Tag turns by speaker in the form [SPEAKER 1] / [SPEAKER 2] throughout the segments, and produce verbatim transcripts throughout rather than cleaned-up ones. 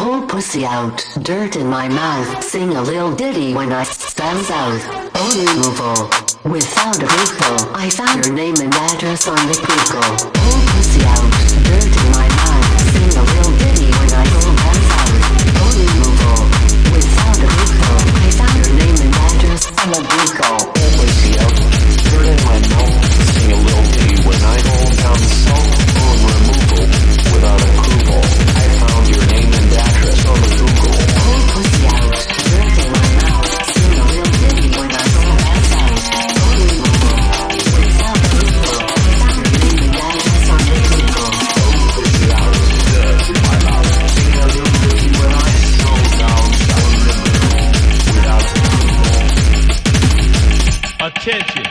[SPEAKER 1] Pull pussy out, dirt in my mouth. Sing a little ditty when I stand south. Bone removal, without a Google. I found your name and address on the Google. Pull pussy out, dirt in my mouth. Sing a little ditty when I go down south. Bone removal, without a Google. I found your name and address on the Google.
[SPEAKER 2] Pull pussy out, dirt in my mouth. Sing a little ditty when I go down south. Bone removal, without approval. I found your name and address on the Google.
[SPEAKER 1] Pull pussy out, dirt in my mouth. Sing a little ditty when I go down south. Bone removal, without a Google. I found your name and address on the Google.
[SPEAKER 2] Pull pussy out, dirt in my mouth. Sing a little ditty when I go down south. Without approval.
[SPEAKER 3] Attention.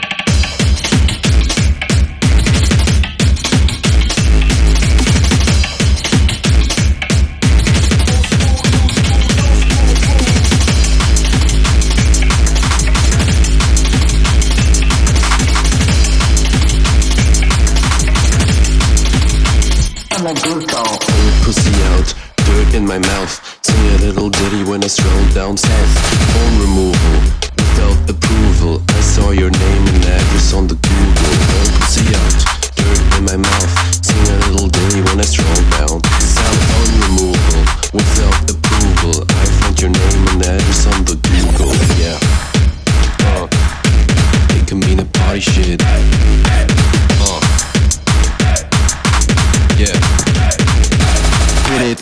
[SPEAKER 1] On the Google.
[SPEAKER 4] Pull pussy out, dirt in my mouth. Sing a little ditty when I stroll down south. Bone removal, without approval. I saw your name and address on the Google. Pull pussy out, dirt in my mouth. Sing a little ditty when I stroll down south. Bone removal, without approval. I found your name and address on the Google. Yeah. Uh, it can mean a party shit. Uh. Yeah. Hit it.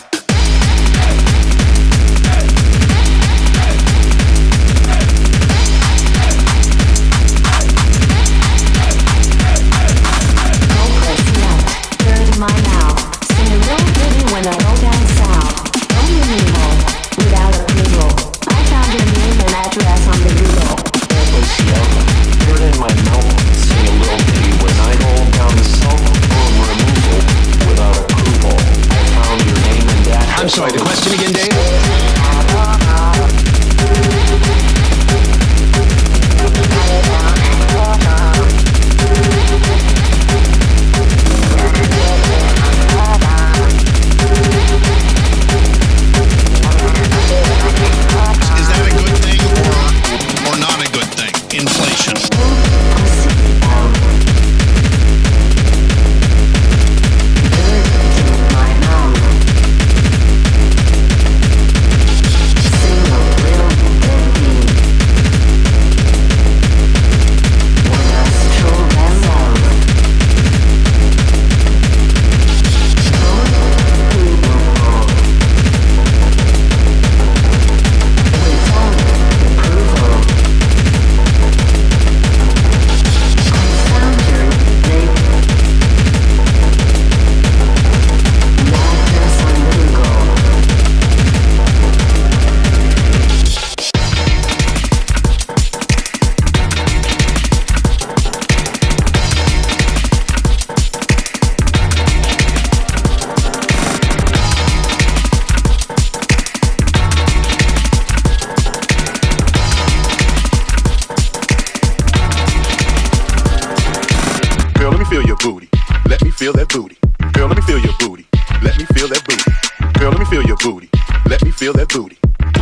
[SPEAKER 5] I'm sorry, the question again, Dave?
[SPEAKER 6] Is that a good thing or, or not a good thing? Inflation.
[SPEAKER 7] feel that booty. Girl, let me feel your booty. Let me feel that booty. Girl, let me feel your booty. Let me feel that booty.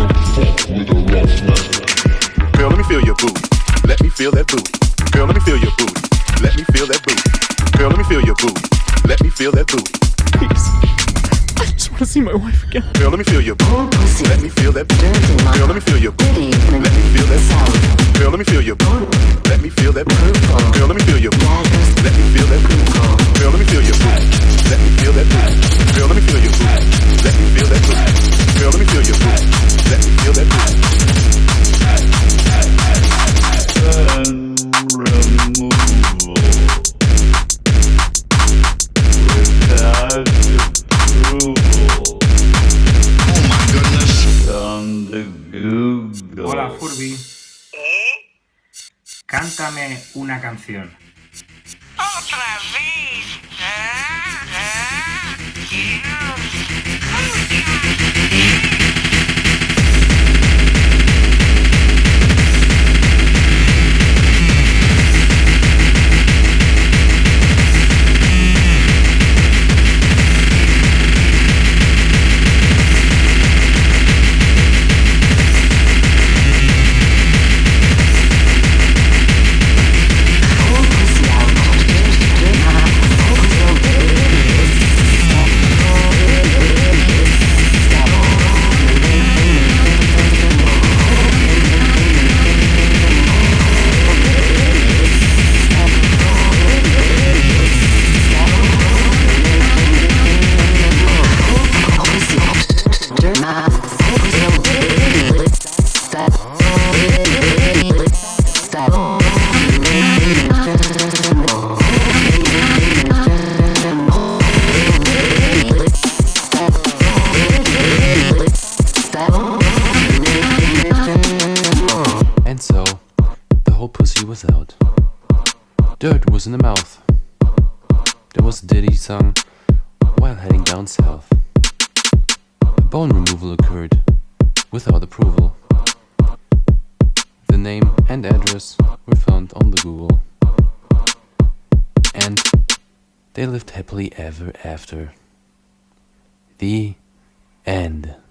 [SPEAKER 7] Girl, let me feel your booty. Let me feel that booty. Girl, let me feel your booty. Let me feel that booty. Girl, let me feel your booty. Let me feel that booty.
[SPEAKER 8] Please. I just want to see my wife again.
[SPEAKER 7] Girl, let me feel your booty. Let me feel that booty. Girl, let me feel your booty. Let me feel that booty. Girl, let me feel your booty. Let me feel that booty. Girl, let me feel your booty. Let me feel that booty. Girl, let me feel your booty. Let me feel that booty. Girl, let me feel your booty. Let me feel that booty. Girl, let me feel your booty. Let me feel that booty.
[SPEAKER 3] And removal without approval.
[SPEAKER 6] Oh my goodness.
[SPEAKER 3] On the Google.
[SPEAKER 9] Hola, Furby. Cántame una canción.
[SPEAKER 10] Otra vez. Ah, ah,
[SPEAKER 1] mouth. Little ditty. That.
[SPEAKER 4] And so, the whole pussy was out. Dirt was in the mouth. There was a ditty sung while heading down south. A bone removal occurred without approval. The name and address were found on the Google. And they lived happily ever after. The end.